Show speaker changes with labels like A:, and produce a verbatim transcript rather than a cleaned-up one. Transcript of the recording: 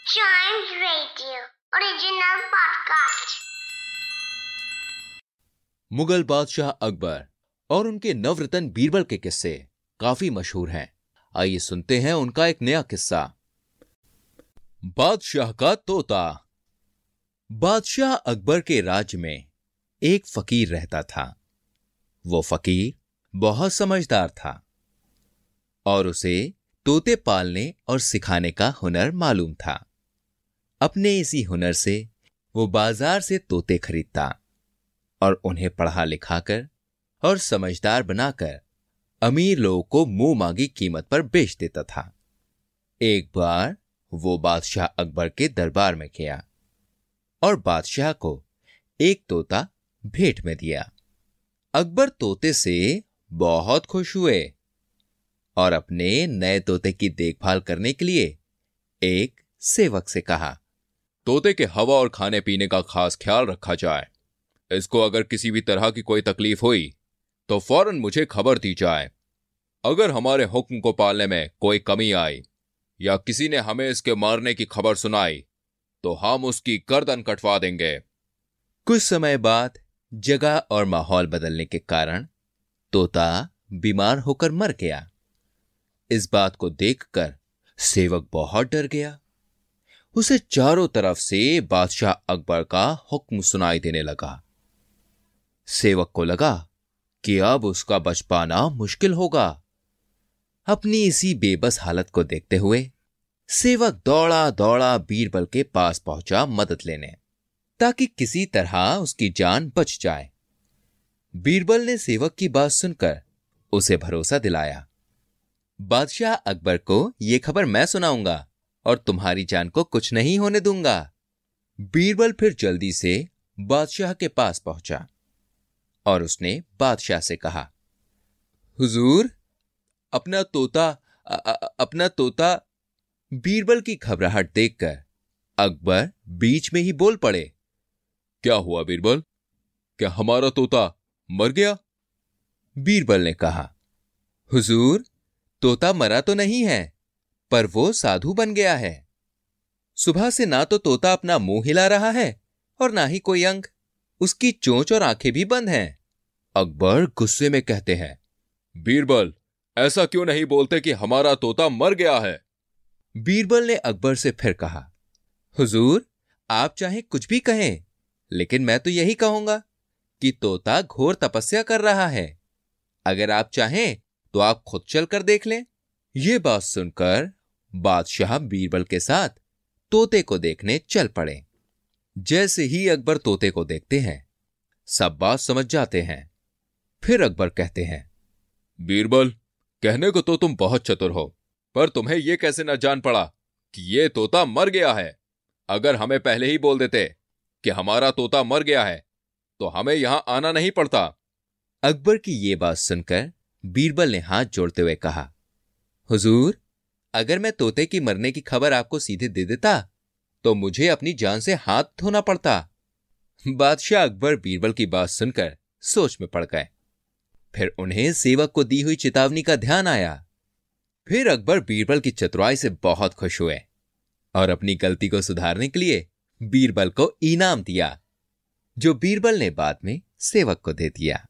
A: Chimes Radio original podcast.
B: Mughal बादशाह अकबर और उनके नवरत्न बीरबल के किस्से काफी मशहूर हैं। आइए सुनते हैं उनका एक नया किस्सा। बादशाह का तोता। बादशाह अकबर के राज्य में एक फकीर रहता था। वो फकीर बहुत समझदार था और उसे तोते पालने और सिखाने का हुनर मालूम था। अपने इसी हुनर से वो बाजार से तोते खरीदता और उन्हें पढ़ा लिखाकर और समझदार बनाकर अमीर लोगों को मुंह मांगी कीमत पर बेच देता था। एक बार वो बादशाह अकबर के दरबार में गया और बादशाह को एक तोता भेंट में दिया। अकबर तोते से बहुत खुश हुए और अपने नए तोते की देखभाल करने के लिए एक सेवक से कहा, तोते के हवा और खाने पीने का खास ख्याल रखा जाए। इसको अगर किसी भी तरह की कोई तकलीफ हुई तो फौरन मुझे खबर दी जाए। अगर हमारे हुक्म को पालने में कोई कमी आई या किसी ने हमें इसके मारने की खबर सुनाई तो हम उसकी गर्दन कटवा देंगे। कुछ समय बाद जगह और माहौल बदलने के कारण तोता बीमार होकर मर गया। इस बात को देखकर सेवक बहुत डर गया। उसे चारों तरफ से बादशाह अकबर का हुक्म सुनाई देने लगा। सेवक को लगा कि अब उसका बच पाना मुश्किल होगा। अपनी इसी बेबस हालत को देखते हुए सेवक दौड़ा दौड़ा बीरबल के पास पहुंचा मदद लेने, ताकि किसी तरह उसकी जान बच जाए। बीरबल ने सेवक की बात सुनकर उसे भरोसा दिलाया, बादशाह अकबर को यह खबर मैं सुनाऊंगा और तुम्हारी जान को कुछ नहीं होने दूंगा। बीरबल फिर जल्दी से बादशाह के पास पहुंचा और उसने बादशाह से कहा, हुजूर, अपना तोता अ, अ, अपना तोता। बीरबल की घबराहट देखकर अकबर बीच में ही बोल पड़े, क्या हुआ बीरबल? क्या हमारा तोता मर गया? बीरबल ने कहा, हुजूर, तोता मरा तो नहीं है, पर वो साधु बन गया है। सुबह से ना तो तोता अपना मुंह हिला रहा है और ना ही कोई अंग। उसकी चोंच और आंखें भी बंद हैं। अकबर गुस्से में कहते हैं, बीरबल, ऐसा क्यों नहीं बोलते कि हमारा तोता मर गया है? बीरबल ने अकबर से फिर कहा, हुजूर, आप चाहे कुछ भी कहें, लेकिन मैं तो यही कहूंगा कि तोता घोर तपस्या कर रहा है। अगर आप चाहें तो आप खुद चलकर देख लें। यह बात सुनकर बादशाह बीरबल के साथ तोते को देखने चल पड़े। जैसे ही अकबर तोते को देखते हैं, सब बात समझ जाते हैं। फिर अकबर कहते हैं, बीरबल, कहने को तो तुम बहुत चतुर हो, पर तुम्हें यह कैसे न जान पड़ा कि यह तोता मर गया है? अगर हमें पहले ही बोल देते कि हमारा तोता मर गया है तो हमें यहां आना नहीं पड़ता। अकबर की यह बात सुनकर बीरबल ने हाथ जोड़ते हुए कहा, हुजूर, अगर मैं तोते की मरने की खबर आपको सीधे दे देता तो मुझे अपनी जान से हाथ धोना पड़ता। बादशाह अकबर बीरबल की बात सुनकर सोच में पड़ गए। फिर उन्हें सेवक को दी हुई चेतावनी का ध्यान आया। फिर अकबर बीरबल की चतुराई से बहुत खुश हुए और अपनी गलती को सुधारने के लिए बीरबल को इनाम दिया, जो बीरबल ने बाद में सेवक को दे दिया।